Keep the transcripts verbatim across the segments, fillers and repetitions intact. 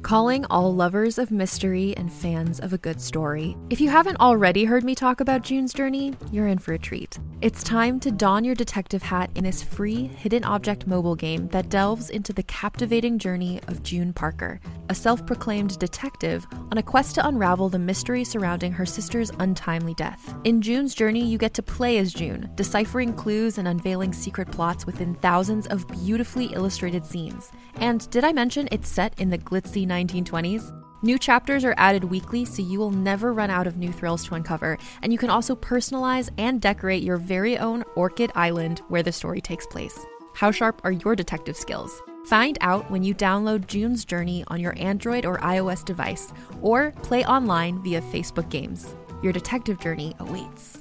calling all lovers of mystery and fans of a good story. If you haven't already heard me talk about June's Journey, you're in for a treat. It's time to don your detective hat in this free hidden object mobile game that delves into the captivating journey of June Parker, a self-proclaimed detective on a quest to unravel the mystery surrounding her sister's untimely death. In June's Journey, you get to play as June, deciphering clues and unveiling secret plots within thousands of beautifully illustrated scenes. And did I mention it's set in the glitzy nineteen twenties? New chapters are added weekly, so you will never run out of new thrills to uncover, and you can also personalize and decorate your very own Orchid Island where the story takes place. How sharp are your detective skills? Find out when you download June's Journey on your Android or iOS device, or play online via Facebook Games. Your detective journey awaits.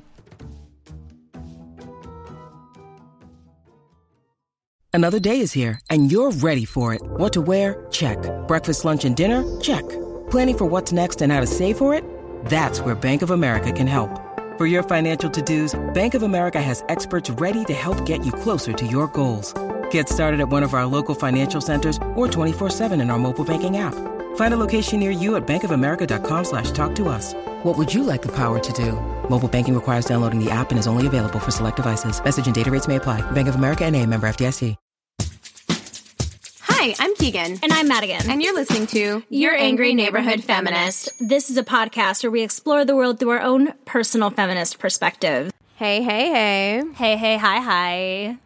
Another day is here, and you're ready for it. What to wear? Check. Breakfast, lunch, and dinner? Check. Planning for what's next and how to save for it? That's where Bank of America can help. For your financial to-dos, Bank of America has experts ready to help get you closer to your goals. Get started at one of our local financial centers or twenty-four seven in our mobile banking app. Find a location near you at bankofamerica.com slash talk to us. What would you like the power to do? Mobile banking requires downloading the app and is only available for select devices. Message and data rates may apply. Bank of America N A, member F D I C. Hi, I'm Keegan. And I'm Madigan. And you're listening to Your Angry Neighborhood Feminist. This is a podcast where we explore the world through our own personal feminist perspective. Hey, hey, hey. Hey, hey, hi, hi.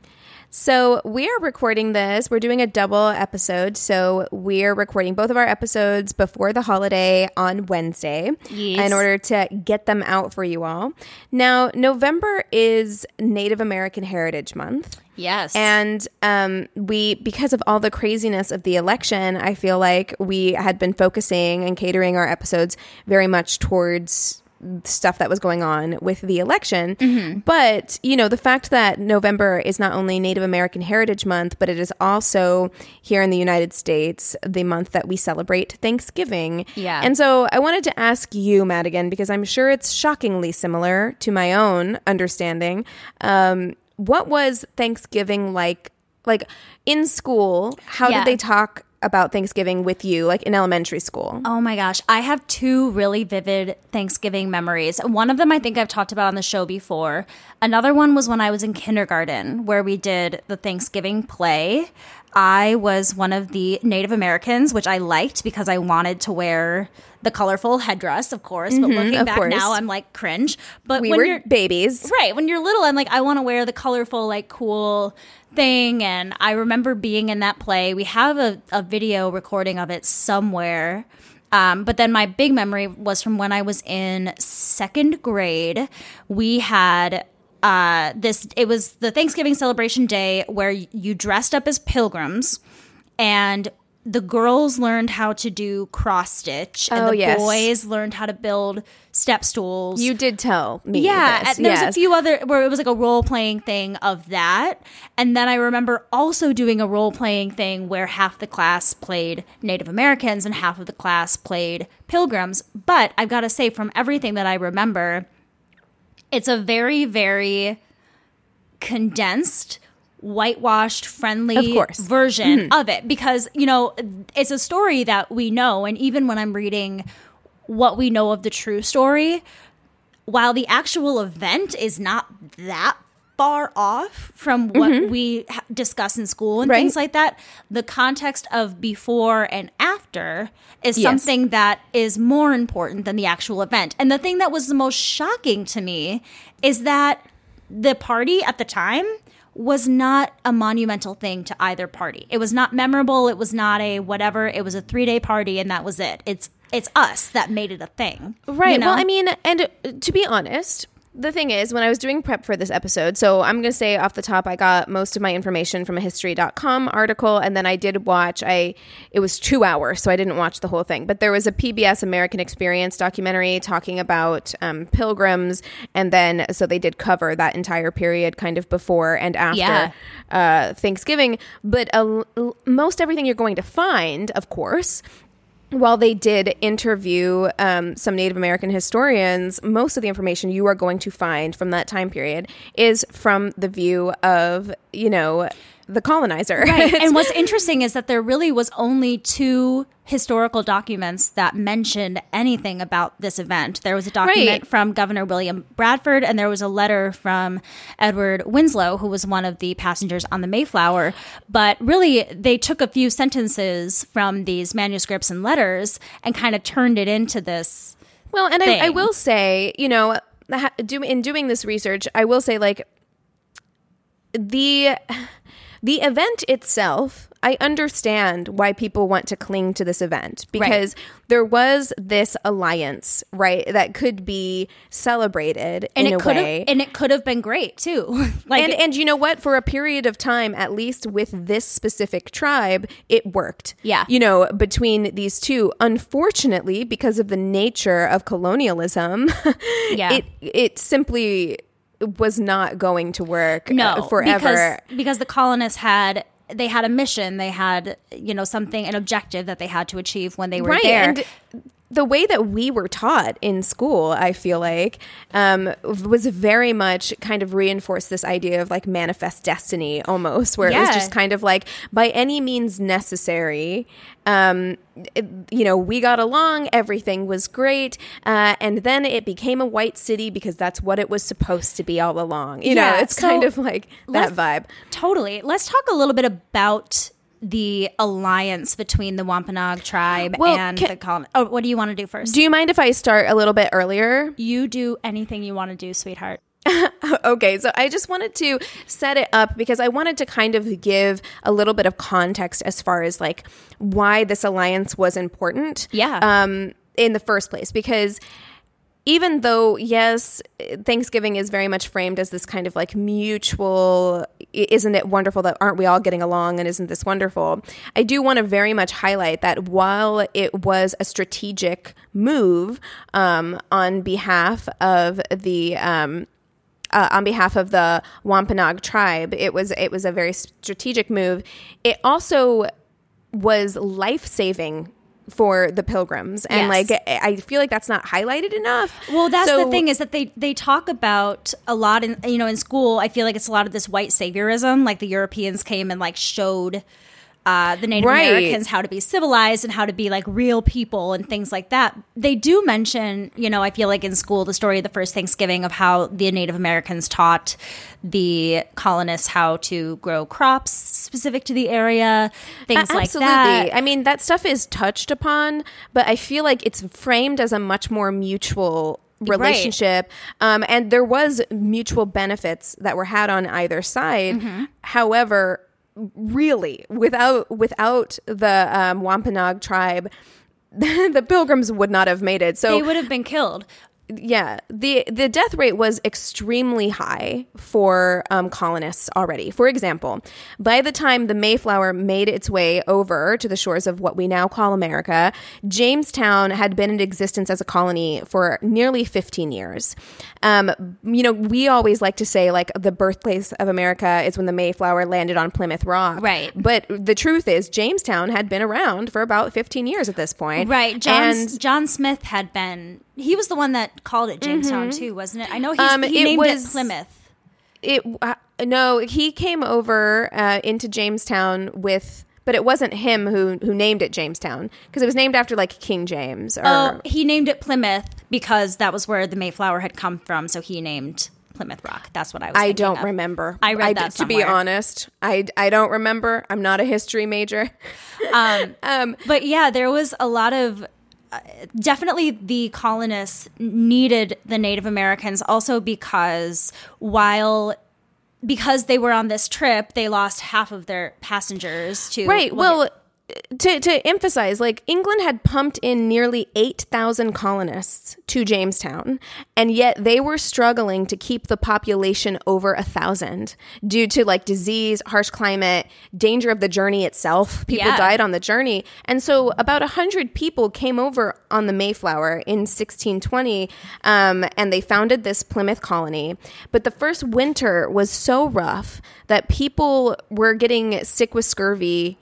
So we are recording this. We're doing a double episode. So we're recording both of our episodes before the holiday on Wednesday yes. in order to get them out for you all. Now, November is Native American Heritage Month. Yes. And um, we, because of all the craziness of the election, I feel like we had been focusing and catering our episodes very much towards stuff that was going on with the election. Mm-hmm. But, you know, the fact that November is not only Native American Heritage Month, but it is also here in the United States, the month that we celebrate Thanksgiving. Yeah. And so I wanted to ask you, Madigan, because I'm sure it's shockingly similar to my own understanding. Um, what was Thanksgiving like, like in school? How yeah. did they talk about Thanksgiving with you, like in elementary school? Oh my gosh. I have two really vivid Thanksgiving memories. One of them I think I've talked about on the show before. Another one was when I was in kindergarten, where we did the Thanksgiving play. I was one of the Native Americans, which I liked because I wanted to wear the colorful headdress, of course. But Mm-hmm, looking back course. now, I'm like cringe. But we when were you're babies. Right. When you're little, I'm like, I want to wear the colorful, like, cool thing. And I remember being in that play. We have a, a video recording of it somewhere. Um, but then my big memory was from when I was in second grade. We had uh, this, it was the Thanksgiving celebration day where you dressed up as pilgrims, and the girls learned how to do cross stitch, and oh, the yes. boys learned how to build step stools. You did tell me Yeah, this. and there's yes. a few other where it was like a role playing thing of that. And then I remember also doing a role playing thing where half the class played Native Americans and half of the class played pilgrims. But I've got to say, from everything that I remember, it's a very, very condensed, whitewashed, friendly Of course. version Mm-hmm. of it, because, you know, it's a story that we know. And even when I'm reading what we know of the true story, while the actual event is not that far off from what Mm-hmm. we ha- discuss in school and Right. things like that, the context of before and after is Yes. something that is more important than the actual event. And the thing that was the most shocking to me is that the party at the time was not a monumental thing to either party. It was not memorable. It was not a whatever. It was a three-day party, and that was it. It's it's us that made it a thing. Right. You know? Well, I mean, and to be honest, the thing is, when I was doing prep for this episode, so I'm going to say off the top, I got most of my information from a history dot com article, and then I did watch, I it was two hours, so I didn't watch the whole thing, but there was a P B S American Experience documentary talking about um, pilgrims, and then, so they did cover that entire period kind of before and after Yeah. uh, Thanksgiving, but uh, most everything you're going to find, of course, while they did interview um, some Native American historians, most of the information you are going to find from that time period is from the view of, you know, the colonizer. Right. And what's interesting is that there really was only two historical documents that mentioned anything about this event. There was a document Right. from Governor William Bradford, and there was a letter from Edward Winslow, who was one of the passengers on the Mayflower. But really, they took a few sentences from these manuscripts and letters and kind of turned it into this. Well, and I, I thing. will say, you know, ha- do, in doing this research, I will say, like, the the event itself, I understand why people want to cling to this event, because Right. there was this alliance, right, that could be celebrated And in it a could way. have, and it could have been great too. like, and and you know what? For a period of time, at least with this specific tribe, it worked. Yeah. You know, between these two. Unfortunately, because of the nature of colonialism, Yeah. it it simply was not going to work no, uh, forever. because, because the colonists had they had a mission, they had you know something, an objective that they had to achieve when they were right. there. And the way that we were taught in school, I feel like, um, was very much kind of reinforced this idea of like manifest destiny almost, where it was Yeah. just kind of like by any means necessary. Um, it- you know, we got along, everything was great. Uh, and then it became a white city because that's what it was supposed to be all along. You Yeah, know, it's so kind of like that let's- vibe. Totally. Let's talk a little bit about the alliance between the Wampanoag tribe Well, and can- the colonists. Oh, what do you want to do first? Do you mind if I start a little bit earlier? you do anything you want to do, sweetheart. Okay, so I just wanted to set it up because I wanted to kind of give a little bit of context as far as like why this alliance was important. Yeah. Um, in the first place, because even though, yes, Thanksgiving is very much framed as this kind of like mutual, isn't it wonderful that aren't we all getting along and isn't this wonderful? I do want to very much highlight that while it was a strategic move um, on behalf of the um, uh, on behalf of the Wampanoag tribe, it was it was a very strategic move. It also was life-saving for the Pilgrims, and Yes. like I feel like that's not highlighted enough. Well, that's So- the thing is that they they talk about a lot in you know in school. I feel like it's a lot of this white saviorism, like the Europeans came and like showed uh, the Native Right. Americans how to be civilized and how to be like real people and things like that. They do mention, you know, I feel like in school the story of the first Thanksgiving of how the Native Americans taught the colonists how to grow crops specific to the area, things A- like Absolutely. that. I mean, that stuff is touched upon, but I feel like it's framed as a much more mutual relationship. Um, and there was mutual benefits that were had on either side. Mm-hmm. However, really, without without the um, Wampanoag tribe, the Pilgrims would not have made it. So They would have been killed. yeah, the the death rate was extremely high for um, colonists already. For example, by the time the Mayflower made its way over to the shores of what we now call America, Jamestown had been in existence as a colony for nearly fifteen years. Um, you know, we always like to say like the birthplace of America is when the Mayflower landed on Plymouth Rock. Right. But the truth is Jamestown had been around for about fifteen years at this point. Right. John, And John Smith had been, he was the one that called it Jamestown too, wasn't it? I know he's, Um, he it named was- it Plymouth. It uh, no, he came over uh, into Jamestown with, but it wasn't him who who named it Jamestown because it was named after like King James. Or, Oh, he named it Plymouth because that was where the Mayflower had come from. So he named Plymouth Rock. That's what I was I thinking don't of. remember. I read that To be somewhere. honest, I I don't remember. I'm not a history major. Um, Um, but yeah, there was a lot of uh, definitely the colonists needed the Native Americans also because while because they were on this trip, they lost half of their passengers to right. Well, to to emphasize, like England had pumped in nearly eight thousand colonists to Jamestown, and yet they were struggling to keep the population over a thousand due to like disease, harsh climate, danger of the journey itself. People Yeah. died on the journey, and so about a hundred people came over on the Mayflower in sixteen twenty, um, and they founded this Plymouth colony. But the first winter was so rough that people were getting sick with scurvy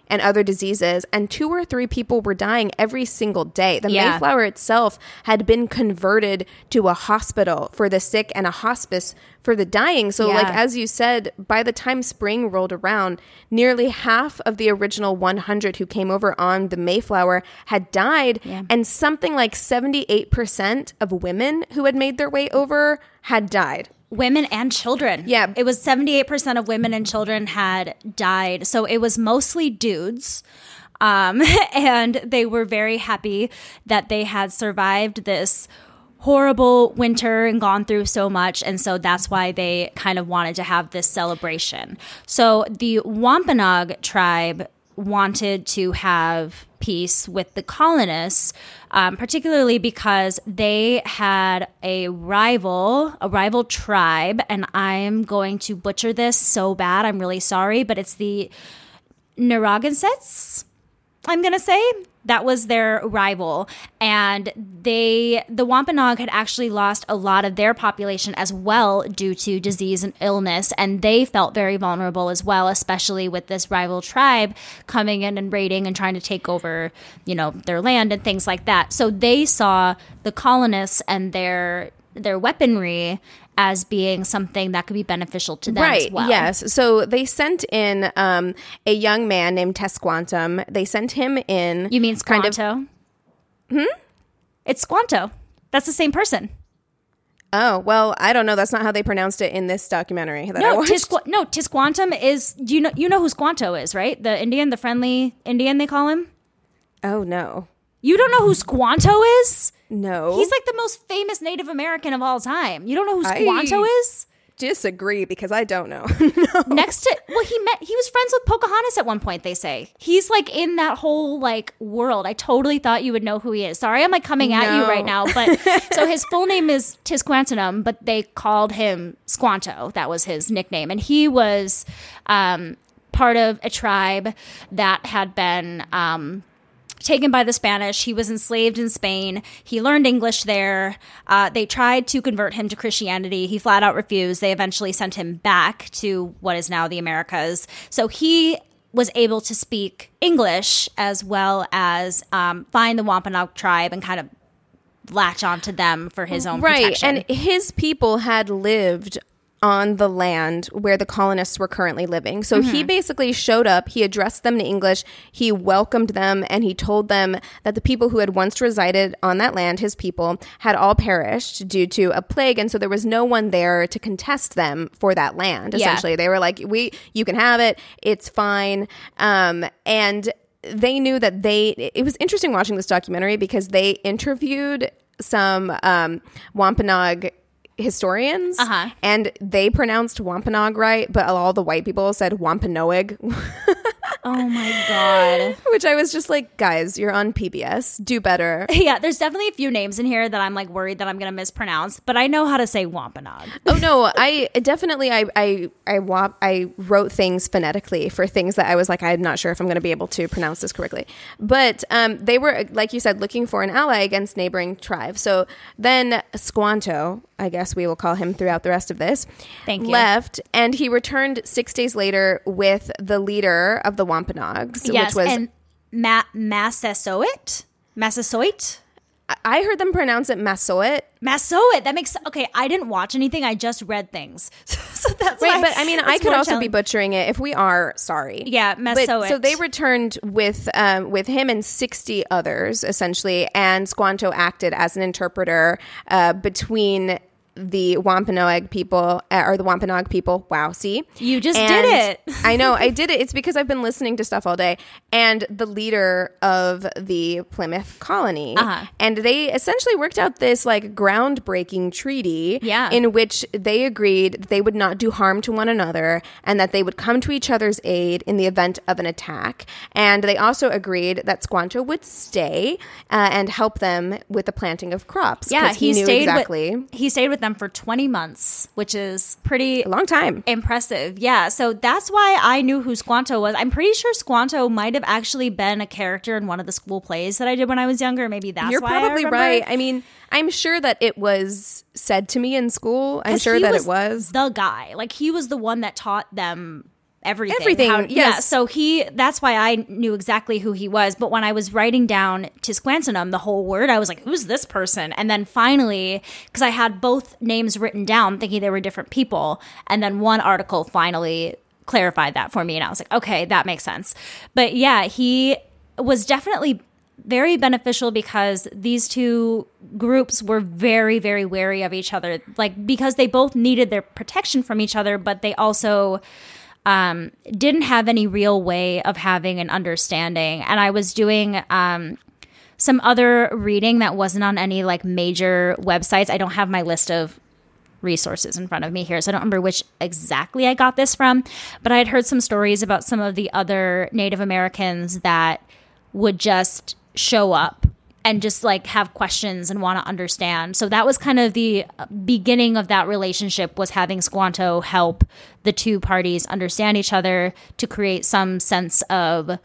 and other diseases, and two or three people were dying every single day. The Yeah. Mayflower itself had been converted to a hospital for the sick and a hospice for the dying. So, Yeah. like, as you said, by the time spring rolled around, nearly half of the original one hundred who came over on the Mayflower had died, Yeah. and something like seventy-eight percent of women who had made their way over had died. Women and children. Yeah. It was seventy-eight percent of women and children had died. So it was mostly dudes. Um, and they were very happy that they had survived this horrible winter and gone through so much. And so that's why they kind of wanted to have this celebration. So the Wampanoag tribe wanted to have peace with the colonists, um, particularly because they had a rival, a rival tribe, and I'm going to butcher this so bad. I'm really sorry, but it's the Narragansetts, I'm going to say. That was their rival. And they, the Wampanoag had actually lost a lot of their population as well due to disease and illness. And they felt very vulnerable as well, especially with this rival tribe coming in and raiding and trying to take over, you know, their land and things like that. So they saw the colonists and their their weaponry as being something that could be beneficial to them right, as well. Yes. So they sent in um, a young man named Tesquantum. They sent him in. You mean kind of- Squanto? Hmm? It's Squanto. That's the same person. Oh, well, I don't know. That's not how they pronounced it in this documentary that I No, watched. Tisqu- no, Tisquantum is, you know, you know who Squanto is, right? The Indian, the friendly Indian, they call him. Oh, no. You don't know who Squanto is? No. He's like the most famous Native American of all time. You don't know who I- Squanto is? disagree because I don't know. No. Next to, well, he met, he was friends with Pocahontas at one point, they say. He's like in that whole like world. I totally thought you would know who he is. Sorry, I'm like coming at you No. right now. But so his full name is Tisquantum, but they called him Squanto. That was his nickname. And he was um, part of a tribe that had been um, taken by the Spanish. He was enslaved in Spain. He learned English there. Uh, they tried to convert him to Christianity. He flat out refused. They eventually sent him back to what is now the Americas. So he was able to speak English as well as um, find the Wampanoag tribe and kind of latch onto them for his own Right. protection. And his people had lived on the land where the colonists were currently living. So he basically showed up, he addressed them in English, he welcomed them, and he told them that the people who had once resided on that land, his people, had all perished due to a plague, and so there was no one there to contest them for that land, Yeah. essentially. They were like, "We, you can have it, it's fine." Um, and they knew that they, it was interesting watching this documentary because they interviewed some um, Wampanoag historians, Uh-huh. and they pronounced Wampanoag right, but all the white people said Wampanoag, oh my God. which I was just like, guys, you're on P B S, do better. Yeah, there's definitely a few names in here that I'm like worried that I'm going to mispronounce, but I know how to say Wampanoag. Oh no, I definitely I I I, wa- I wrote things phonetically for things that I was like, I'm not sure if I'm going to be able to pronounce this correctly. But um, they were, like you said, looking for an ally against neighboring tribes. So then Squanto, I guess we will call him throughout the rest of this, Thank you. left, and he returned six days later with the leader of the Wampanoags, Yes, which was and Ma- Massasoit? Massasoit? I heard them pronounce it Massoit. Massoit. That makes okay. I didn't watch anything. I just read things, so that's Right, why but I mean, I it's could more also be challenging. butchering it. If we are, sorry. Yeah, But, Massoit. so they returned with um, with him and sixty others, essentially, and Squanto acted as an interpreter uh, between the Wampanoag people, uh, or the Wampanoag people. Wow, see? You just And did it. I know, I did it. It's because I've been listening to stuff all day. And the leader of the Plymouth colony. Uh-huh. And they essentially worked out this like groundbreaking treaty Yeah. in which they agreed that they would not do harm to one another and that they would come to each other's aid in the event of an attack. And they also agreed that Squanto would stay uh, and help them with the planting of crops. Yeah, 'cause he, knew stayed exactly. With, he stayed with them for twenty months, which is pretty a long time. impressive. Yeah, so that's why I knew who Squanto was. I'm pretty sure Squanto might have actually been a character in one of the school plays that I did when I was younger. Maybe that's You're why I probably remember. right. I mean, I'm sure that it was said to me in school. I'm 'Cause sure he that it was. the guy. Like he was the one that taught them everything. Everything, How- yes. Yeah, so he, that's why I knew exactly who he was. But when I was writing down Tisquantonum, the whole word, I was like, who's this person? And then finally, because I had both names written down thinking they were different people. And then one article finally clarified that for me. And I was like, okay, that makes sense. But yeah, he was definitely very beneficial because these two groups were very, very wary of each other. Like, because they both needed their protection from each other, but they also um, didn't have any real way of having an understanding. And I was doing um, some other reading that wasn't on any like major websites. I don't have my list of resources in front of me here, so I don't remember which exactly I got this from, but I had heard some stories about some of the other Native Americans that would just show up and just like have questions and want to understand. So that was kind of the beginning of that relationship, was having Squanto help the two parties understand each other to create some sense of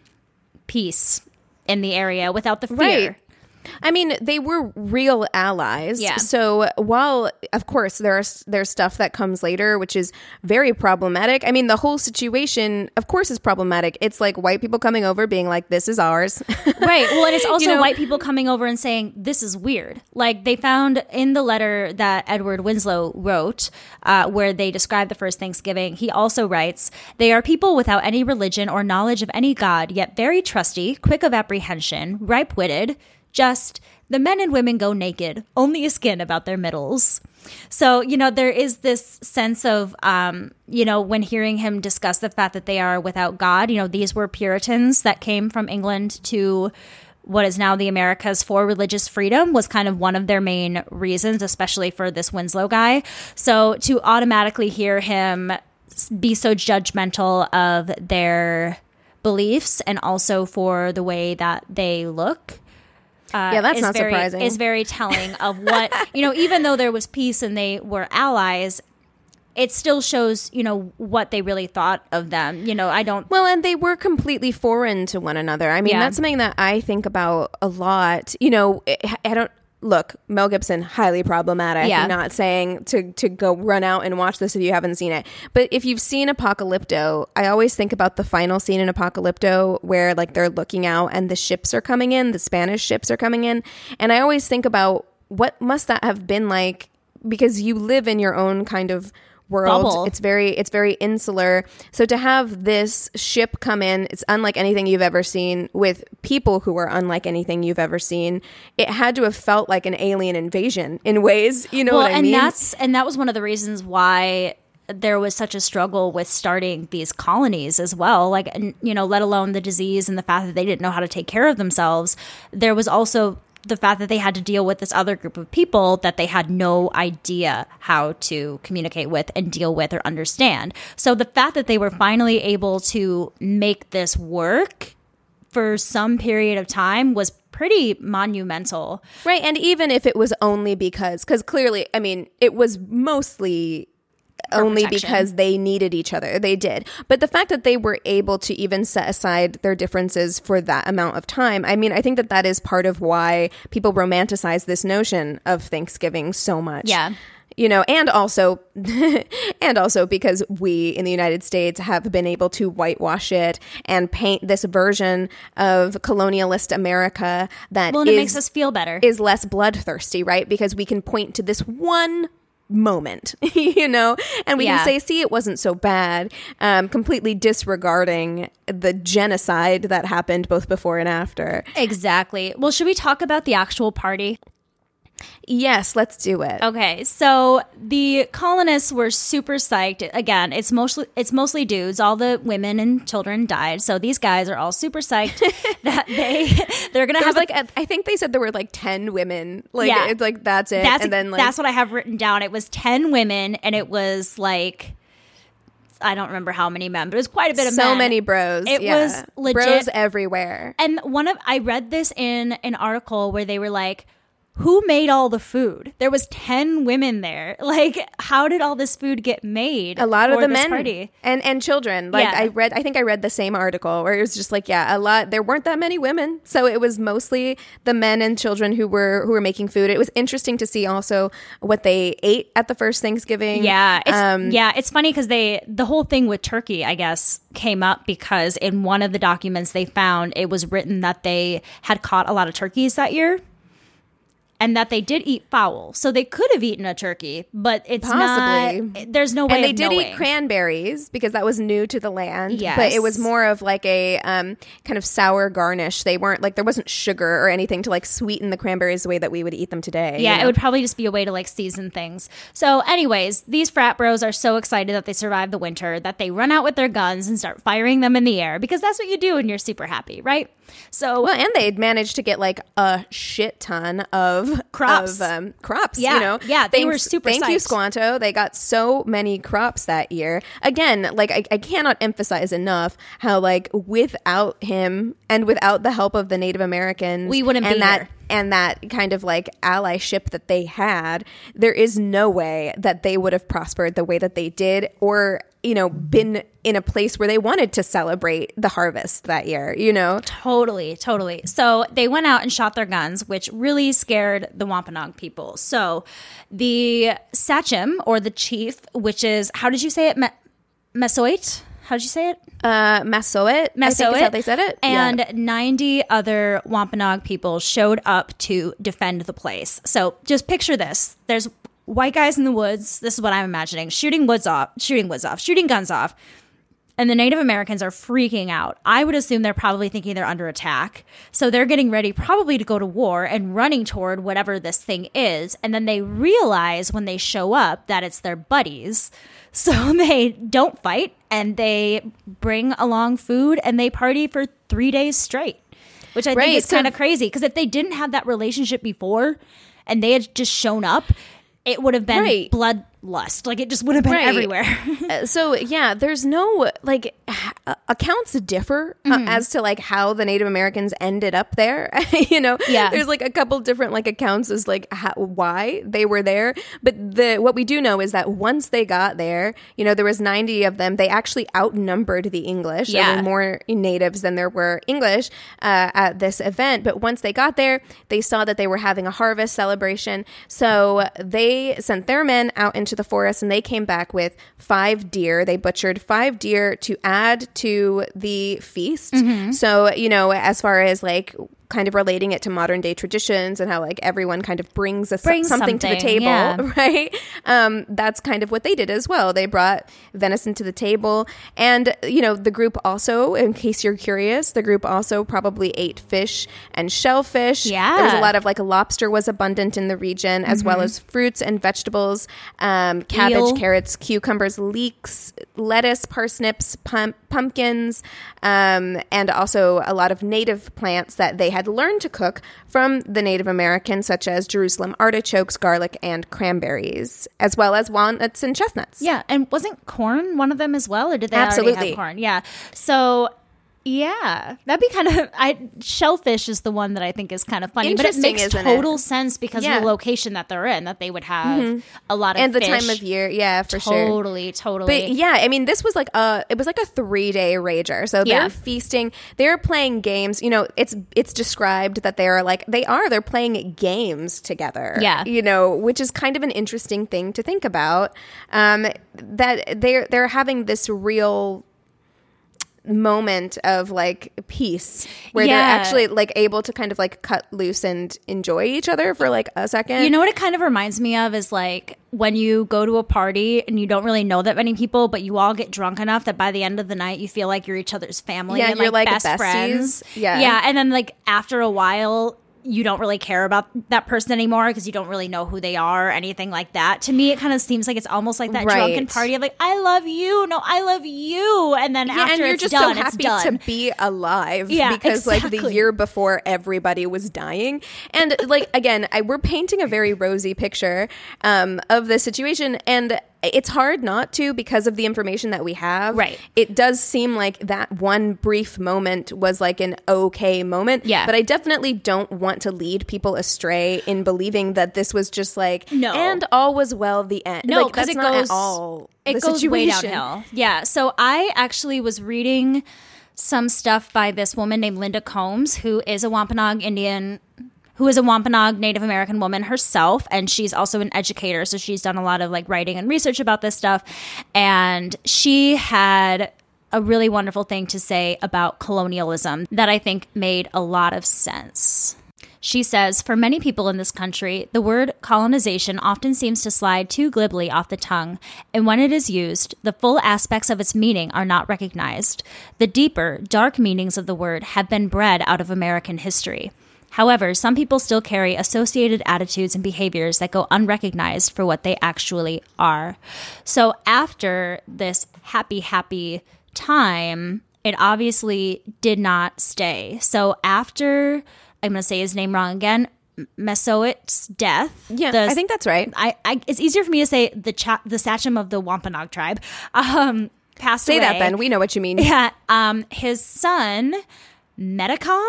peace in the area without the fear. Right. I mean, they were real allies. Yeah. So while, of course, there's there's stuff that comes later, which is very problematic. I mean, the whole situation, of course, is problematic. It's like white people coming over being like, this is ours. Right. Well, and it's also You know? white people coming over and saying, this is weird. Like, they found in the letter that Edward Winslow wrote, uh, where they describe the first Thanksgiving, he also writes, they are people without any religion or knowledge of any god, yet very trusty, quick of apprehension, ripe-witted, just the men and women go naked, only a skin about their middles. So, you know, there is this sense of, um, you know, when hearing him discuss the fact that they are without God, you know, these were Puritans that came from England to what is now the Americas for religious freedom, was kind of one of their main reasons, especially for this Winslow guy. So to automatically hear him be so judgmental of their beliefs and also for the way that they look, Uh, Yeah, that's is not very, surprising. Is very telling of what, you know, even though there was peace and they were allies, it still shows, you know, what they really thought of them. You know, I don't. Well, and they were completely foreign to one another. I mean, Yeah. that's something that I think about a lot. You know, I I don't look, Mel Gibson, highly problematic. Yeah. I'm not saying to, to go run out and watch this if you haven't seen it. But if you've seen Apocalypto, I always think about the final scene in Apocalypto where like they're looking out and the ships are coming in, the Spanish ships are coming in. And I always think about what must that have been like, because you live in your own kind of world. Bubble. It's very it's very insular. So to have this ship come in, it's unlike anything you've ever seen, with people who are unlike anything you've ever seen. It had to have felt like an alien invasion in ways, you know well, what I and mean? that's and that was one of the reasons why there was such a struggle with starting these colonies as well. Like, and, you know, let alone the disease and the fact that they didn't know how to take care of themselves. There was also the fact that they had to deal with this other group of people that they had no idea how to communicate with and deal with or understand. So the fact that they were finally able to make this work for some period of time was pretty monumental. Right. And even if it was only because, because clearly, I mean, it was mostly only protection. because they needed each other. They did. But the fact that they were able to even set aside their differences for that amount of time, I mean, I think that that is part of why people romanticize this notion of Thanksgiving so much. Yeah. You know, and also, and also because we in the United States have been able to whitewash it and paint this version of colonialist America that Well, and it is, makes us feel better. is less bloodthirsty, right? Because we can point to this one moment, you know, and we Yeah. can say, see, it wasn't so bad, um, completely disregarding the genocide that happened both before and after. Exactly. Well, should we talk about the actual party? Yes, let's do it. Okay, so the colonists were super psyched. Again, it's mostly it's mostly dudes. All the women and children died, so these guys are all super psyched that they they're gonna There was have a- like, a, I think they said there were like ten women. Like, Yeah. it's like, that's it. that's and then like, that's what I have written down. It was ten women, and it was like I don't remember how many men, but it was quite a bit of so men. many bros. It yeah. was legit. Bros everywhere. And one of I read this in an article where they were like, who made all the food? There was ten women there. Like, how did all this food get made? A lot of for the this men party? and and children. Like Yeah. I read, I think I read the same article where it was just like, yeah, a lot. There weren't that many women, so it was mostly the men and children who were who were making food. It was interesting to see also what they ate at the first Thanksgiving. Yeah, it's, Um, yeah, it's funny because they the whole thing with turkey, I guess, came up because in one of the documents they found it was written that they had caught a lot of turkeys that year. And that they did eat fowl, so they could have eaten a turkey, but it's Possibly. not. There's no way. And they of did knowing. eat cranberries because that was new to the land. Yes. But it was more of like a um, kind of sour garnish. They weren't like, there wasn't sugar or anything to like sweeten the cranberries the way that we would eat them today. Yeah, you know? it would probably just be a way to like season things. So, anyways, these frat bros are so excited that they survived the winter that they run out with their guns and start firing them in the air because that's what you do when you're super happy, right? So, Well, and they'd managed to get like a shit ton of Crops. Of, um, crops, Yeah, you know? yeah, they were Thanks- super Thank you, psyched. Squanto. They got so many crops that year. Again, like I, I cannot emphasize enough how like without him and without the help of the Native Americans, We wouldn't and be that here. and that kind of like allyship that they had, there is no way that they would have prospered the way that they did, or you know, been in a place where they wanted to celebrate the harvest that year, you know? Totally, totally. So they went out and shot their guns, which really scared the Wampanoag people. So the Sachem, or the chief, which is, how did you say it? Me- Mesoit? How did you say it? Uh, Massoet, I think is Massoet. how they said it. And Yeah. ninety other Wampanoag people showed up to defend the place. So just picture this. There's white guys in the woods. This is what I'm imagining. Shooting woods off, shooting woods off, shooting guns off. And the Native Americans are freaking out. I would assume they're probably thinking they're under attack. So they're getting ready probably to go to war and running toward whatever this thing is. And then they realize when they show up that it's their buddies. So they don't fight and they bring along food and they party for three days straight, which I Right, think is so- kind of crazy. Because if they didn't have that relationship before and they had just shown up, it would have been Right. bloodlust. Like it just would have been Right. everywhere. Uh, so yeah, there's no like h- accounts differ uh, as to like how the Native Americans ended up there. you know, Yeah. there's like a couple different like accounts as like how, why they were there. But the what we do know is that once they got there, you know, there was ninety of them. They actually outnumbered the English. There Yeah. were more natives than there were English uh, at this event. But once they got there, they saw that they were having a harvest celebration. So they sent their men out into the forest and they came back with five deer. They butchered five deer to add to the feast. Mm-hmm. So, you know, as far as like kind of relating it to modern day traditions and how like everyone kind of brings, a, Brings something, to the something, table, yeah. right? Um, that's kind of what they did as well. They brought venison to the table. And, you know, the group also, in case you're curious, the group also probably ate fish and shellfish. Yeah. There was a lot of like lobster was abundant in the region, as well as fruits and vegetables, um, cabbage, Eel. carrots, cucumbers, leeks, lettuce, parsnips, pump, pumpkins, um, and also a lot of native plants that they had learned to cook from the Native Americans, such as Jerusalem artichokes, garlic, and cranberries, as well as walnuts and chestnuts. Yeah, and wasn't corn one of them as well, or did they already Absolutely. have corn? Yeah. So, yeah, that'd be kind of. I shellfish is the one that I think is kind of funny, but it Interesting, makes isn't total it? sense because Yeah. of the location that they're in, that they would have a lot of And the fish. time of year, yeah, for sure. Totally, totally. But yeah, I mean, this was like a it was like a three day rager. So they're Yeah. feasting, they're playing games. You know, it's it's described that they are like they are they're playing games together. Yeah. you know, which is kind of an interesting thing to think about. Um, that they're they're having this real moment of like peace where Yeah. they're actually like able to kind of like cut loose and enjoy each other for like a second. You know what it kind of reminds me of is like when you go to a party and you don't really know that many people, but you all get drunk enough that by the end of the night you feel like you're each other's family Yeah, and you're like, like best besties. friends. Yeah. yeah, and then like after a while. You don't really care about that person anymore because you don't really know who they are or anything like that. To me, it kind of seems like it's almost like that Right. drunken party of like, I love you. No, I love you. And then Yeah, after and you're it's just done, so it's happy done. to be alive Yeah, because like the exactly. year before everybody was dying. And like again, I, we're painting a very rosy picture um, of the situation, and it's hard not to because of the information that we have. Right. It does seem like that one brief moment was like an okay moment. Yeah. But I definitely don't want to lead people astray in believing that this was just like, No. and all was well the end. No, like, that's because it not goes at all it the goes way situation. downhill. Yeah. So I actually was reading some stuff by this woman named Linda Combs, who is a Wampanoag Indian, who is a Wampanoag Native American woman herself, and she's also an educator. So she's done a lot of like writing and research about this stuff, and she had a really wonderful thing to say about colonialism that I think made a lot of sense. She says, for many people in this country, the word colonization often seems to slide too glibly off the tongue, and when it is used, the full aspects of its meaning are not recognized. The deeper, dark meanings of the word have been bred out of American history. However, some people still carry associated attitudes and behaviors that go unrecognized for what they actually are. So after this happy, happy time, it obviously did not stay. So after... I'm going to say his name wrong again, Massasoit's death. Yeah, the, I think that's right. I, I, it's easier for me to say the cha- the Sachem of the Wampanoag tribe um, passed Say away. that, Ben. We know what you mean. Yeah. Um, his son, Metacom,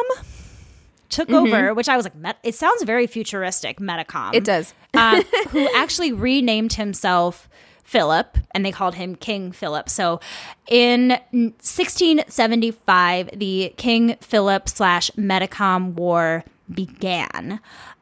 took Mm-hmm. over, which I was like, Met- it sounds very futuristic, Metacom. It does. uh, who actually renamed himself Philip, and they called him King Philip. So in sixteen seventy-five, the King Philip slash Metacom War began.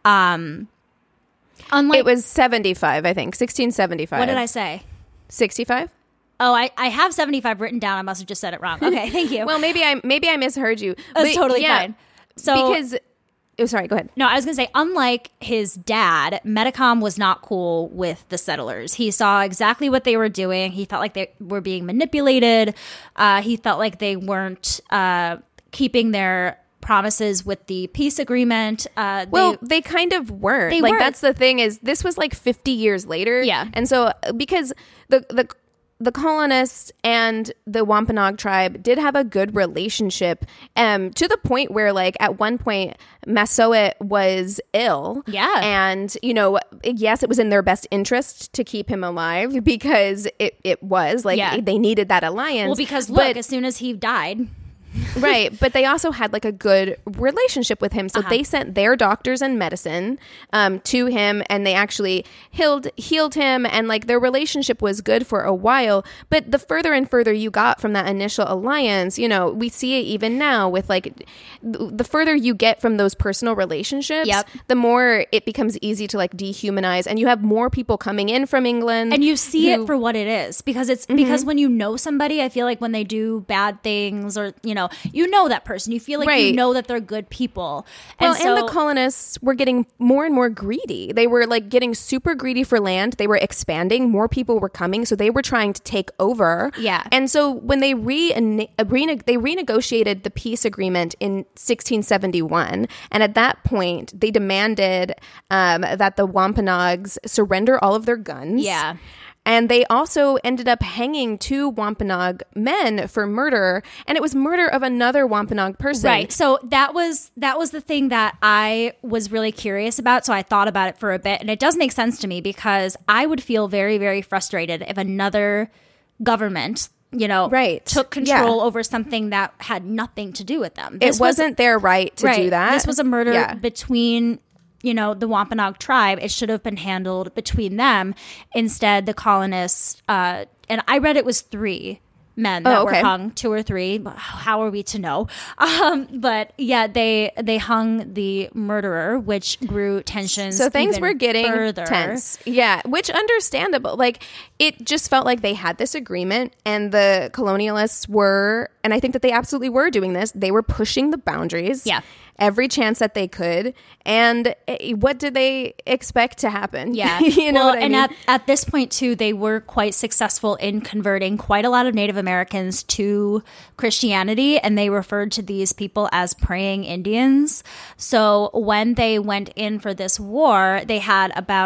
Um, unlike, It was seventy-five, I think. sixteen seventy-five. what did I say? sixty-five? Oh, I, I have seventy-five written down. I must have just said it wrong. Okay, thank you. Well, maybe I maybe I misheard you. That's But totally yeah, fine. So because oh, sorry, go ahead. No, I was going to say, unlike his dad, Metacom was not cool with the settlers. He saw exactly what they were doing. He felt like they were being manipulated. Uh, he felt like they weren't uh, keeping their promises with the peace agreement. Uh, they, Well, they kind of weren't. They like weren't. that's the thing is this was like fifty years later. Yeah. And so because the the the colonists and the Wampanoag tribe did have a good relationship, um, to the point where, like, at one point, Massasoit was ill. Yeah. And, you know, yes, it was in their best interest to keep him alive because it, it was. Like, Yeah. they needed that alliance. well, because look, But- as soon as he died, right, but they also had like a good relationship with him, so Uh-huh. they sent their doctors and medicine um, to him, and they actually healed healed him, and like their relationship was good for a while. But the further and further you got from that initial alliance, you know, we see it even now with like th- the further you get from those personal relationships, Yep. the more it becomes easy to like dehumanize, and you have more people coming in from England, and you see who- it for what it is, because it's because when you know somebody, I feel like when they do bad things, or you know, you know that person, you feel like you Right. know that they're good people. Well, so, and the colonists were getting more and more greedy. They were like getting super greedy for land. They were expanding. More people were coming, so they were trying to take over. Yeah. And so when they re, rene- they renegotiated the peace agreement in sixteen seventy-one, and at that point they demanded um, that the Wampanoags surrender all of their guns. Yeah. And they also ended up hanging two Wampanoag men for murder, and it was murder of another Wampanoag person. Right. So that was that was the thing that I was really curious about. So I thought about it for a bit, and it does make sense to me, because I would feel very, very frustrated if another government, you know, Right. took control Yeah. over something that had nothing to do with them. It This was- wasn't their right to right. do that. This was a murder Yeah. between, you know, the Wampanoag tribe. It should have been handled between them. Instead, the colonists, uh, and I read it was three men that Oh, okay. were hung, two or three. How are we to know? Um, but yeah, they they hung the murderer, which grew tensions. So things even were getting further. tense. Yeah, which understandable. Like it just felt like they had this agreement, and the colonialists were, and I think that they absolutely were doing this. They were pushing the boundaries. Yeah. Every chance that they could. And eh, what did they expect to happen? Yeah. you know well, what I and mean? at, at this point, too, they were quite successful in converting quite a lot of Native Americans to Christianity, and they referred to these people as praying Indians. So when they went in for this war, they had about a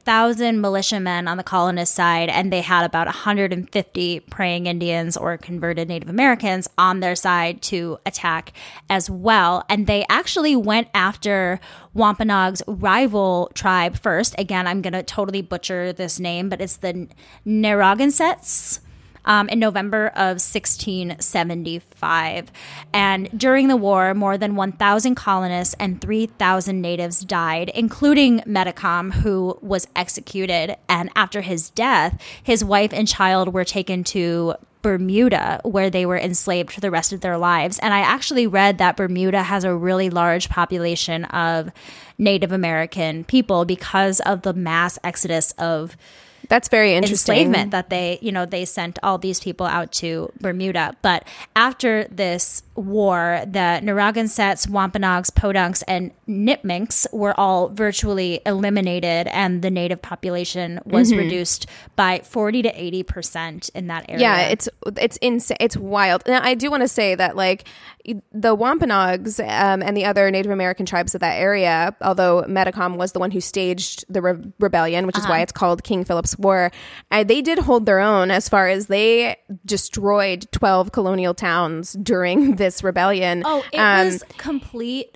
thousand militiamen on the colonist side, and they had about one hundred fifty praying Indians or converted Native Americans on their side to attack as well. And they actually went after Wampanoag's rival tribe first. Again, I'm going to totally butcher this name, but it's the Narragansetts. Um, in November of sixteen seventy-five. And during the war, more than one thousand colonists and three thousand natives died, including Metacom, who was executed. And after his death, his wife and child were taken to Bermuda, where they were enslaved for the rest of their lives. And I actually read that Bermuda has a really large population of Native American people because of the mass exodus of That's very interesting. enslavement that they, you know, they sent all these people out to Bermuda. But after this war, the Narragansetts, Wampanoags, Podunks, and Nipmunks were all virtually eliminated, and the native population was mm-hmm. reduced by forty to eighty percent in that area. Yeah, it's it's insane. It's wild. Now, I do want to say that, like, the Wampanoags um, and the other Native American tribes of that area, although Metacom was the one who staged the re- rebellion, which is uh-huh. why it's called King Philip's War, uh, they did hold their own as far as they destroyed twelve colonial towns during this rebellion. Oh, it um, was complete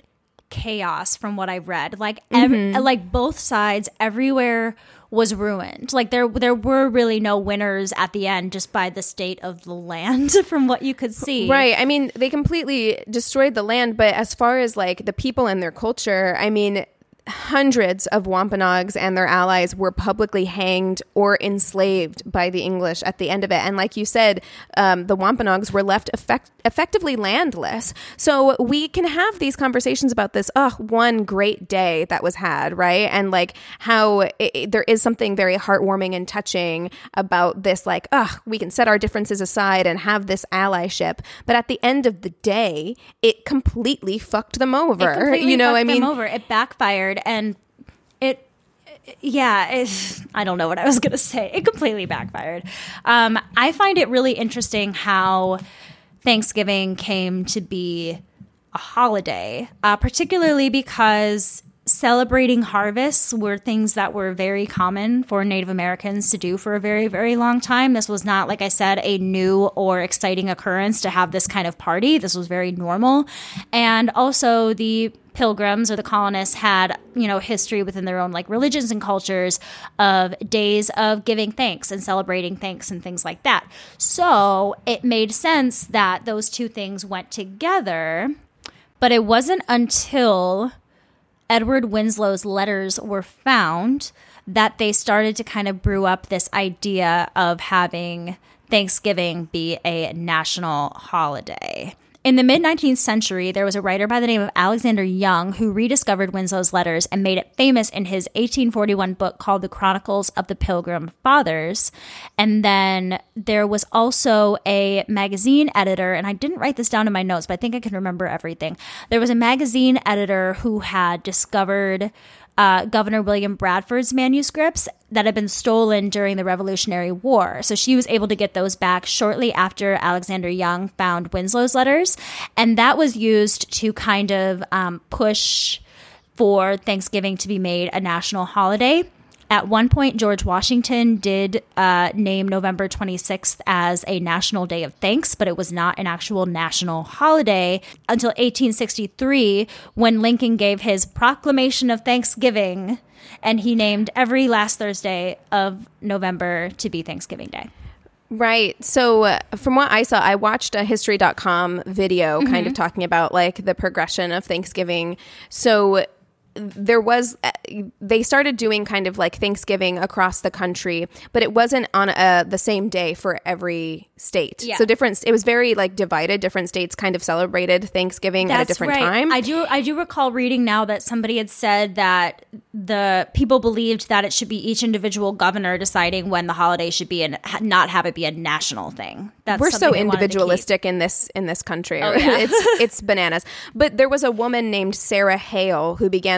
chaos from what I've read. Like, every, mm-hmm. like both sides, everywhere was ruined. Like there there were really no winners at the end, just by the state of the land from what you could see. Right. I mean, they completely destroyed the land, but as far as like the people and their culture, I mean, hundreds of Wampanoags and their allies were publicly hanged or enslaved by the English at the end of it. And like you said, um, the Wampanoags were left effect- effectively landless. So we can have these conversations about this, oh, one great day that was had, right? And like how it, it, there is something very heartwarming and touching about this, like, oh, we can set our differences aside and have this allyship. But at the end of the day, it completely fucked them over. It completely you know, fucked I mean, them over. It backfired. And it, yeah, it, I don't know what I was going to say. It completely backfired. Um, I find it really interesting how Thanksgiving came to be a holiday, uh, particularly because celebrating harvests were things that were very common for Native Americans to do for a very, very long time. This was not, like I said, a new or exciting occurrence to have this kind of party. This was very normal. And also the Pilgrims or the colonists had, you know, history within their own like religions and cultures of days of giving thanks and celebrating thanks and things like that. So it made sense that those two things went together. But it wasn't until Edward Winslow's letters were found that they started to kind of brew up this idea of having Thanksgiving be a national holiday. In the mid-nineteenth century, there was a writer by the name of Alexander Young who rediscovered Winslow's letters and made it famous in his eighteen forty-one book called The Chronicles of the Pilgrim Fathers. And then there was also a magazine editor, and I didn't write this down in my notes, but I think I can remember everything. There was a magazine editor who had discovered Uh, Governor William Bradford's manuscripts that had been stolen during the Revolutionary War. So she was able to get those back shortly after Alexander Young found Winslow's letters. And that was used to kind of um, push for Thanksgiving to be made a national holiday. At one point, George Washington did uh, name November twenty-sixth as a national day of thanks, but it was not an actual national holiday until eighteen sixty-three, when Lincoln gave his Proclamation of Thanksgiving, and he named every last Thursday of November to be Thanksgiving Day. Right. So uh, from what I saw, I watched a history dot com video mm-hmm. kind of talking about like the progression of Thanksgiving. So there was, they started doing kind of like Thanksgiving across the country, but it wasn't on a, the same day for every state. Yeah. So different, it was very like divided. Different states kind of celebrated Thanksgiving That's at a different right. time. I do, I do recall reading now that somebody had said that the people believed that it should be each individual governor deciding when the holiday should be and not have it be a national thing. That's We're so individualistic in this in this country. Oh, yeah. it's it's bananas. But there was a woman named Sarah Hale who began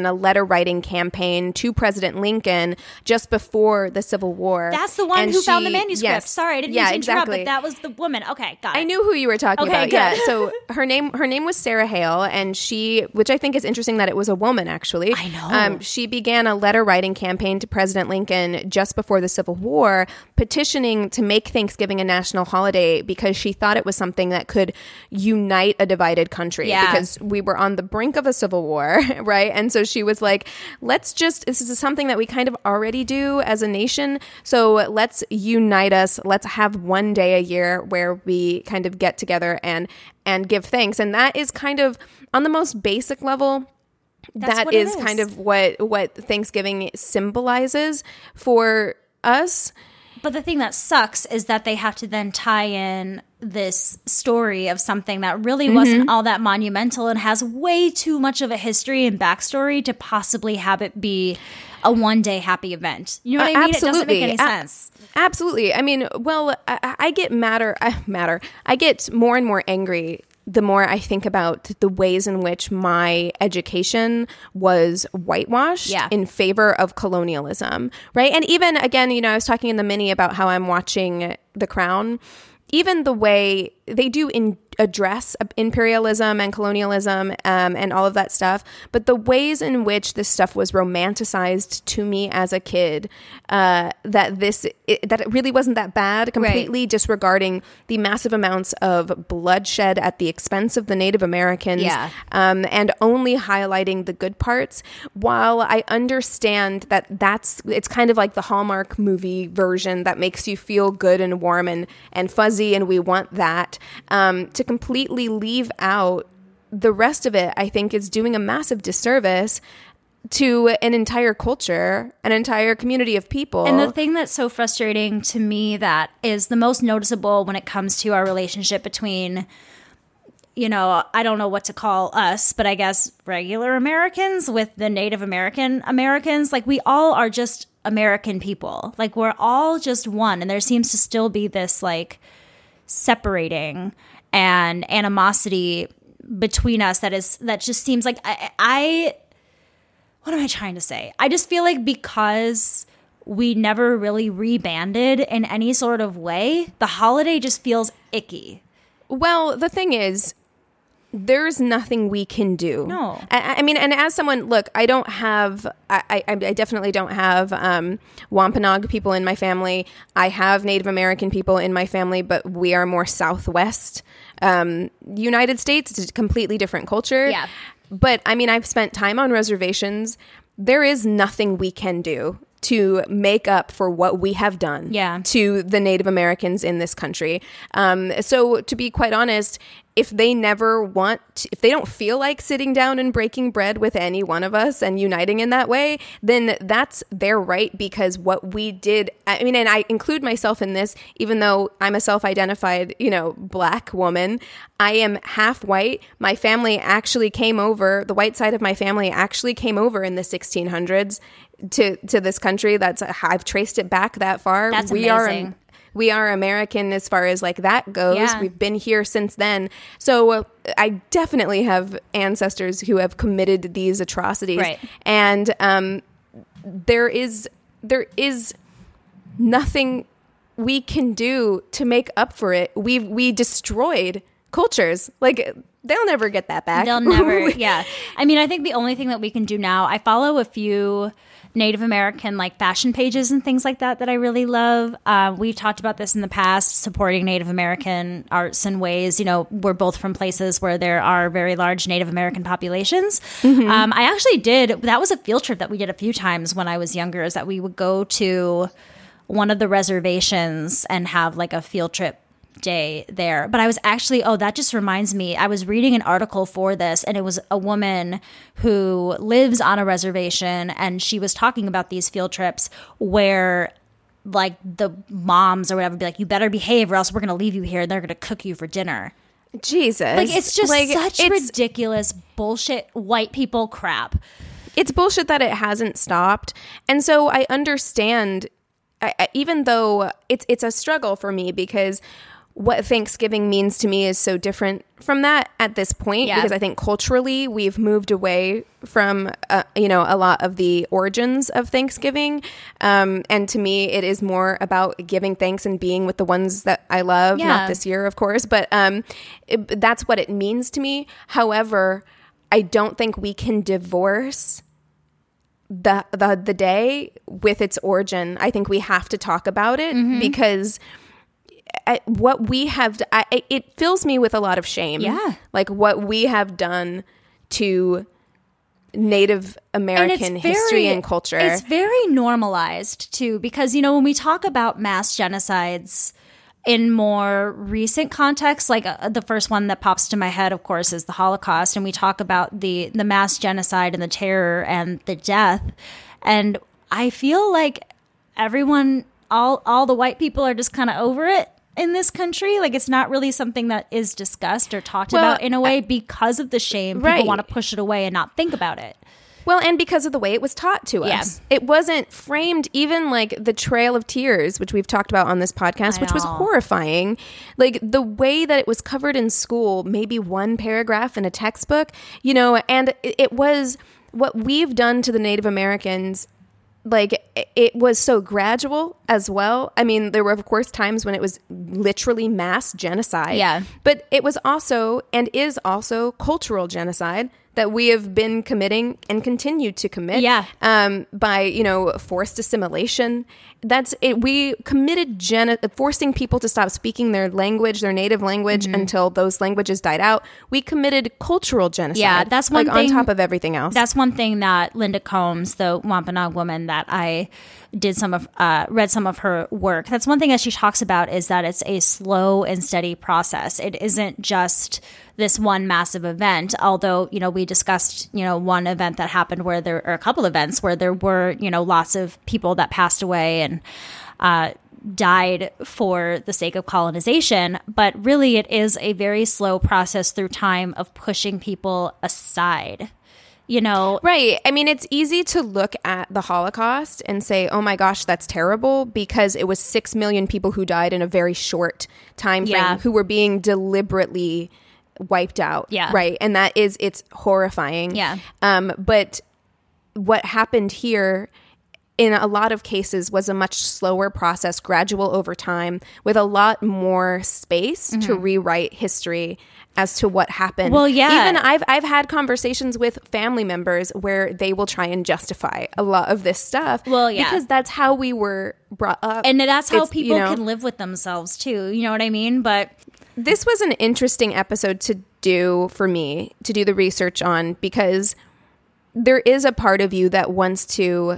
began a letter writing campaign to President Lincoln just before the Civil War. That's the one And who she- found the manuscript. yes. Sorry, I didn't yeah, mean to interrupt, exactly. but that was the woman. Okay, got it. I knew who you were talking Okay, about. Yeah. good. So her name her name was Sarah Hale, and she, which I think is interesting that it was a woman actually. I know. Um, she began a letter writing campaign to President Lincoln just before the Civil War, petitioning to make Thanksgiving a national holiday because she thought it was something that could unite a divided country. Yeah. Because we were on the brink of a civil war, right? And so she was like, let's just, this is something that we kind of already do as a nation. So let's unite us. Let's have one day a year where we kind of get together and, and give thanks. And that is kind of on the most basic level. That's That what it is is. kind of what, what Thanksgiving symbolizes for us. But the thing that sucks is that they have to then tie in this story of something that really Mm-hmm. wasn't all that monumental and has way too much of a history and backstory to possibly have it be a one day happy event. You know what Uh, I mean? It doesn't make absolutely. any A- sense. Absolutely. I mean, well, I, I get madder, uh, madder. I get more and more angry the more I think about the ways in which my education was whitewashed Yeah. in favor of colonialism, right? And even, again, you know, I was talking in the mini about how I'm watching The Crown. Even the way they do in address imperialism and colonialism um, and all of that stuff, but the ways in which this stuff was romanticized to me as a kid, uh, that this it, that it really wasn't that bad, completely Right. disregarding the massive amounts of bloodshed at the expense of the Native Americans, Yeah. um, and only highlighting the good parts. While I understand that that's it's kind of like the Hallmark movie version that makes you feel good and warm and and fuzzy, and we want that. Um, to completely leave out the rest of it, I think, is doing a massive disservice to an entire culture, an entire community of people. And the thing that's so frustrating to me that is the most noticeable when it comes to our relationship between, you know, I don't know what to call us, but I guess regular Americans with the Native American Americans, like we all are just American people. Like we're all just one. And there seems to still be this like separating and animosity between us that is, that just seems like I, I what am I trying to say? I just feel like because we never really rebanded in any sort of way, the holiday just feels icky. Well, the thing is, there's nothing we can do. No. I, I mean, and as someone, look, I don't have, I, I, I definitely don't have um, Wampanoag people in my family. I have Native American people in my family, but we are more Southwest um, United States. It's a completely different culture. Yeah. But I mean, I've spent time on reservations. There is nothing we can do to make up for what we have done Yeah. to the Native Americans in this country. Um, so to be quite honest, if they never want, to, if they don't feel like sitting down and breaking bread with any one of us and uniting in that way, then that's their right, because what we did, I mean, and I include myself in this, even though I'm a self-identified, you know, black woman, I am half white. My family actually came over, the white side of my family actually came over in the sixteen hundreds to, to this country. That's, I've traced it back that far. That's we amazing. Are, we are American as far as like that goes. Yeah. We've been here since then. So uh, I definitely have ancestors who have committed these atrocities. Right. And um, there is there is nothing we can do to make up for it. We we destroyed cultures. Like they'll never get that back. They'll never, yeah. I mean, I think the only thing that we can do now, I follow a few Native American like fashion pages and things like that that I really love. Uh, we've talked about this in the past, supporting Native American arts and ways. You know, we're both from places where there are very large Native American populations. Mm-hmm. Um, I actually did, that was a field trip that we did a few times when I was younger, is that we would go to one of the reservations and have like a field trip day there. But I was actually, oh, that just reminds me, I was reading an article for this, and it was a woman who lives on a reservation, and she was talking about these field trips where like the moms or whatever would be like, you better behave or else we're going to leave you here and they're going to cook you for dinner. Jesus. Like, it's just Like, such it's- ridiculous bullshit white people crap. It's bullshit that it hasn't stopped. And so I understand, I, I, even though it's it's a struggle for me, because what Thanksgiving means to me is so different from that at this point, Yeah. because I think culturally we've moved away from, uh, you know, a lot of the origins of Thanksgiving. Um, and to me, it is more about giving thanks and being with the ones that I love, Yeah. not this year, of course, but um, it, that's what it means to me. However, I don't think we can divorce the, the, the day with its origin. I think we have to talk about it Mm-hmm. because I, what we have, I, it fills me with a lot of shame. Yeah. Like what we have done to Native American history and culture. It's very normalized too, because, you know, when we talk about mass genocides in more recent contexts, like uh, the first one that pops to my head, of course, is the Holocaust. And we talk about the, the mass genocide and the terror and the death. And I feel like everyone, all, all the white people are just kind of over it in this country. Like it's not really something that is discussed or talked Well, about in a way because of the shame. People Right. want to push it away and not think about it. Well, and because of the way it was taught to Yeah. us. It wasn't framed, even like the Trail of Tears, which we've talked about on this podcast, I which was know. horrifying. Like the way that it was covered in school, maybe one paragraph in a textbook, you know, and it, it was what we've done to the Native Americans. Like it- it was so gradual as well. I mean, there were of course times when it was literally mass genocide. Yeah. But it was also and is also cultural genocide that we have been committing and continue to commit. Yeah. Um, by, you know, forced assimilation. That's it. We committed gen- forcing people to stop speaking their language, their native language, Mm-hmm. until those languages died out. We committed cultural genocide. Yeah, that's one like, thing- on top of everything else. That's one thing that Linda Combs, the Wampanoag woman that I did some of, uh, read some of her work. That's one thing that she talks about is that it's a slow and steady process. It isn't just this one massive event. Although, you know, we discussed, you know, one event that happened where there, or a couple events where there were, you know, lots of people that passed away and, uh, died for the sake of colonization. But really it is a very slow process through time of pushing people aside. You know, Right. I mean, it's easy to look at the Holocaust and say, oh my gosh, that's terrible, because it was six million people who died in a very short time frame Yeah. who were being deliberately wiped out. Yeah. Right. And that is, it's horrifying. Yeah. Um, but what happened here in a lot of cases was a much slower process, gradual over time, with a lot more space to rewrite history as to what happened. Well, yeah. Even I've I've had conversations with family members where they will try and justify a lot of this stuff. Well, yeah. because that's how we were brought up, and that's how It's, people you know, can live with themselves too. You know what I mean? But This was an interesting episode to do for me to do the research on, because there is a part of you that wants to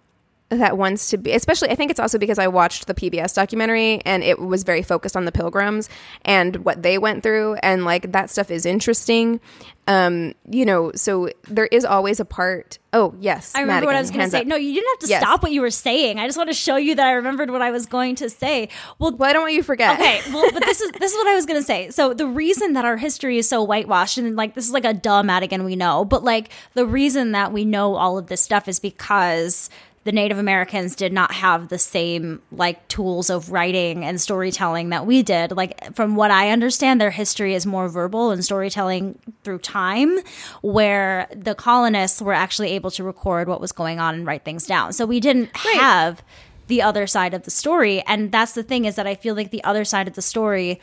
that wants to be, especially I think it's also because I watched the P B S documentary and it was very focused on the Pilgrims and what they went through, and like that stuff is interesting. Um, you know, so there is always a part. Oh, yes. I remember what I was Madigan, going to hands say. up. No, you didn't have to Yes. stop what you were saying. I just want to show you that I remembered what I was going to say. Well, Well, I don't want you to forget. okay, well, but this is this is what I was going to say. So the reason that our history is so whitewashed, and like this is like a duh Madigan we know, but like the reason that we know all of this stuff is because the Native Americans did not have the same like tools of writing and storytelling that we did. Like from what I understand, their history is more verbal and storytelling through time, where the colonists were actually able to record what was going on and write things down. So we didn't Right. have the other side of the story. And that's the thing, is that I feel like the other side of the story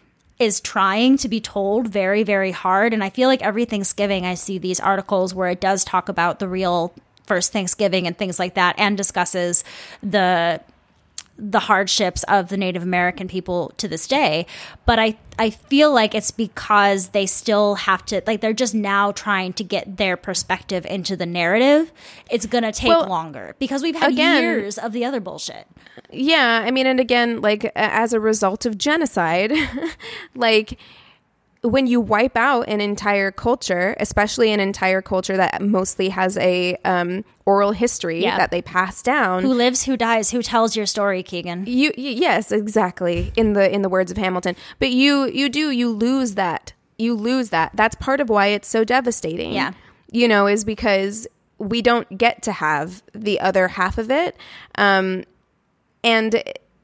is trying to be told very, very hard. And I feel like every Thanksgiving I see these articles where it does talk about the real first Thanksgiving and things like that, and discusses the the hardships of the Native American people to this day. But I, I feel like it's because they still have to, like, they're just now trying to get their perspective into the narrative. It's going to take Well, longer because we've had again- years of the other bullshit. Yeah, I mean, and again, like a- as a result of genocide, like when you wipe out an entire culture, especially an entire culture that mostly has a um, oral history Yeah. that they pass down. Who lives, who dies, who tells your story, Keegan? You, y yes, exactly. In the in the words of Hamilton, but you you do you lose that. You lose that. That's part of why it's so devastating. Yeah. You know, is because we don't get to have the other half of it. Um, and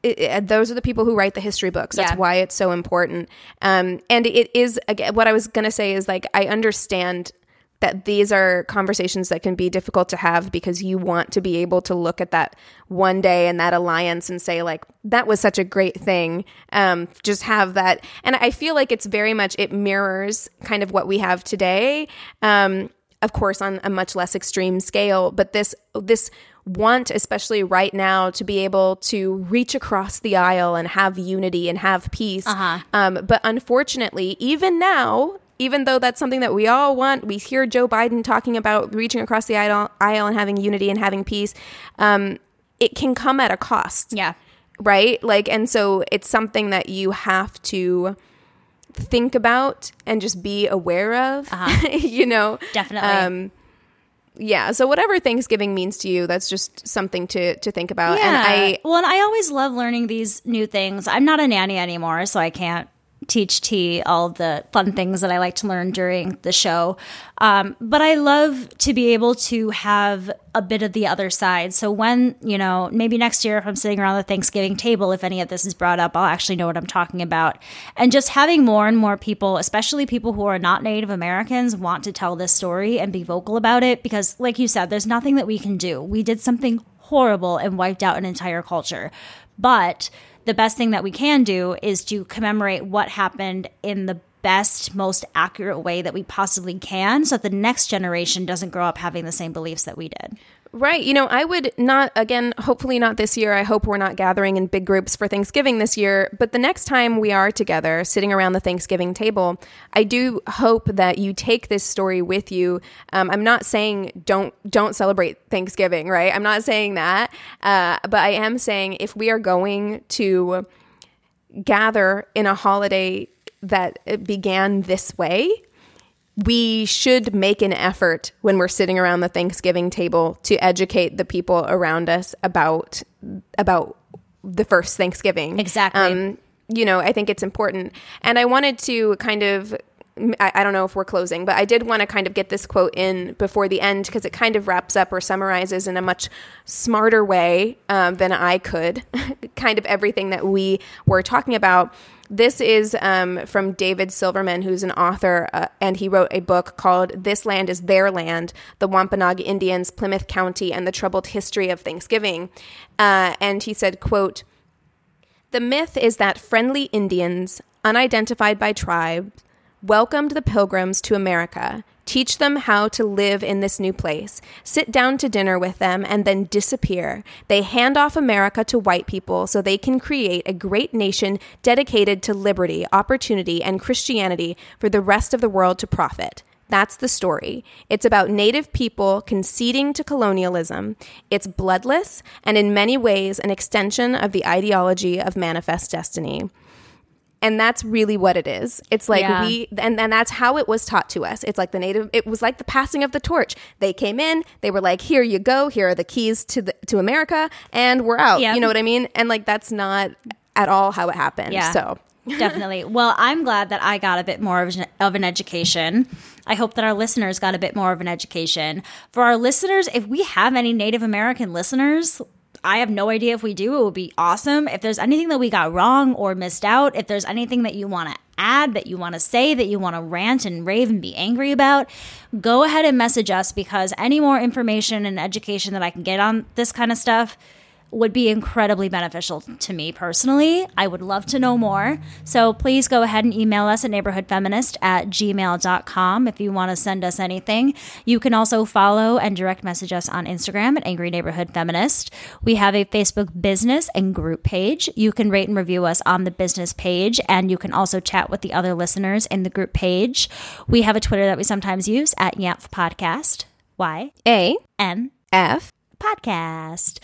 it, it, those are the people who write the history books. That's Yeah. why it's so important. Um, and it is, again, what I was going to say is like, I understand that these are conversations that can be difficult to have because you want to be able to look at that one day and that alliance and say like, that was such a great thing. Um, just have that. And I feel like it's very much, it mirrors kind of what we have today. Um, of course, on a much less extreme scale, but this, this want, especially right now, to be able to reach across the aisle and have unity and have peace. Uh-huh. Um, but unfortunately, even now, even though that's something that we all want, we hear Joe Biden talking about reaching across the aisle, aisle and having unity and having peace. Um, it can come at a cost. Yeah. Right? Like, and so it's something that you have to think about and just be aware of, Uh-huh. you know? Definitely. Um, yeah. So whatever Thanksgiving means to you, that's just something to, to think about. Yeah. And I, well, and I always love learning these new things. I'm not a nanny anymore, so I can't teach T all the fun things that I like to learn during the show. Um, but I love to be able to have a bit of the other side. So when, you know, maybe next year if I'm sitting around the Thanksgiving table, if any of this is brought up, I'll actually know what I'm talking about. And just having more and more people, especially people who are not Native Americans, want to tell this story and be vocal about it. Because like you said, there's nothing that we can do. We did something horrible and wiped out an entire culture. But the best thing that we can do is to commemorate what happened in the best, most accurate way that we possibly can so that the next generation doesn't grow up having the same beliefs that we did. Right. You know, I would not, again, hopefully not this year. I hope we're not gathering in big groups for Thanksgiving this year. But the next time we are together sitting around the Thanksgiving table, I do hope that you take this story with you. Um, I'm not saying don't don't celebrate Thanksgiving, right? I'm not saying that. Uh, but I am saying if we are going to gather in a holiday that began this way, we should make an effort when we're sitting around the Thanksgiving table to educate the people around us about about the first Thanksgiving. Exactly. Um, you know, I think it's important. And I wanted to kind of, I, I don't know if we're closing, but I did want to kind of get this quote in before the end because it kind of wraps up or summarizes in a much smarter way um, than I could kind of everything that we were talking about. This is um, from David Silverman, who's an author, uh, and he wrote a book called This Land is Their Land, The Wampanoag Indians, Plymouth County, and the Troubled History of Thanksgiving. Uh, and he said, quote, "The myth is that friendly Indians, unidentified by tribe, welcomed the Pilgrims to America, teach them how to live in this new place, sit down to dinner with them, and then disappear. They hand off America to white people so they can create a great nation dedicated to liberty, opportunity, and Christianity for the rest of the world to profit. That's the story. It's about Native people conceding to colonialism. It's bloodless and in many ways an extension of the ideology of Manifest Destiny." And that's really what it is. It's like Yeah. we, and, and that's how it was taught to us. It's like the native, it was like the passing of the torch. They came in, they were like, here you go, here are the keys to the, to America, and we're out. Yep. You know what I mean? And like, that's not at all how it happened. Yeah. So Definitely. Well, I'm glad that I got a bit more of an, of an education. I hope that our listeners got a bit more of an education. For our listeners, if we have any Native American listeners, I have no idea if we do. It would be awesome. If there's anything that we got wrong or missed out, if there's anything that you want to add, that you want to say, that you want to rant and rave and be angry about, go ahead and message us, because any more information and education that I can get on this kind of stuff would be incredibly beneficial to me personally. I would love to know more. So please go ahead and email us at neighborhoodfeminist at gmail dot com if you want to send us anything. You can also follow and direct message us on Instagram at Angry Neighborhood Feminist. We have a Facebook business and group page. You can rate and review us on the business page, and you can also chat with the other listeners in the group page. We have a Twitter that we sometimes use at Yamph Podcast. Y A N F Podcast.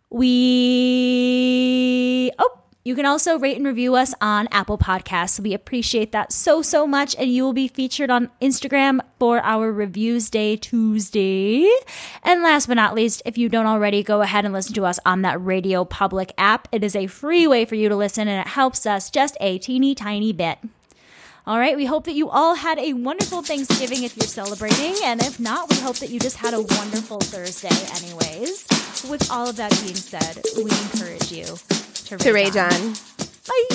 We, oh, you can also rate and review us on Apple Podcasts. We appreciate that so, so much. And you will be featured on Instagram for our Reviews Day Tuesday. And last but not least, if you don't already, go ahead and listen to us on that Radio Public app. It is a free way for you to listen, and it helps us just a teeny tiny bit. All right, we hope that you all had a wonderful Thanksgiving if you're celebrating, and if not, we hope that you just had a wonderful Thursday anyways. With all of that being said, we encourage you to, to Rage Rage On. On. Bye.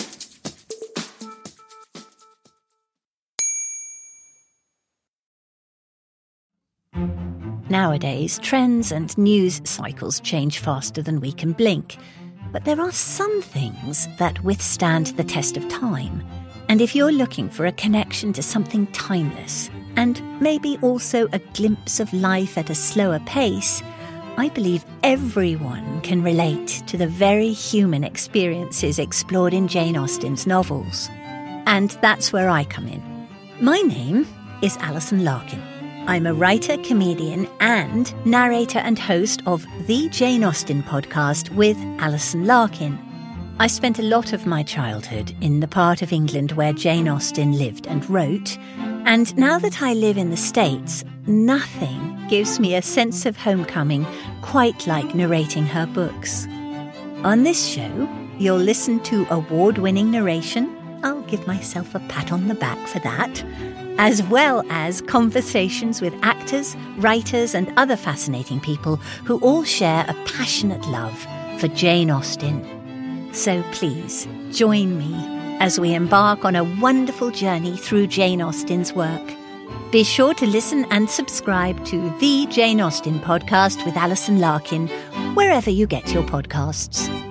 Nowadays, trends and news cycles change faster than we can blink. But there are some things that withstand the test of time. And if you're looking for a connection to something timeless, and maybe also a glimpse of life at a slower pace, I believe everyone can relate to the very human experiences explored in Jane Austen's novels. And that's where I come in. My name is Alison Larkin. I'm a writer, comedian, and narrator and host of the Jane Austen podcast with Alison Larkin. I spent a lot of my childhood in the part of England where Jane Austen lived and wrote, and now that I live in the States, nothing gives me a sense of homecoming quite like narrating her books. On this show, you'll listen to award-winning narration. I'll give myself a pat on the back for that. As well as conversations with actors, writers, and other fascinating people who all share a passionate love for Jane Austen. So please, join me as we embark on a wonderful journey through Jane Austen's work. Be sure to listen and subscribe to the Jane Austen podcast with Alison Larkin, wherever you get your podcasts.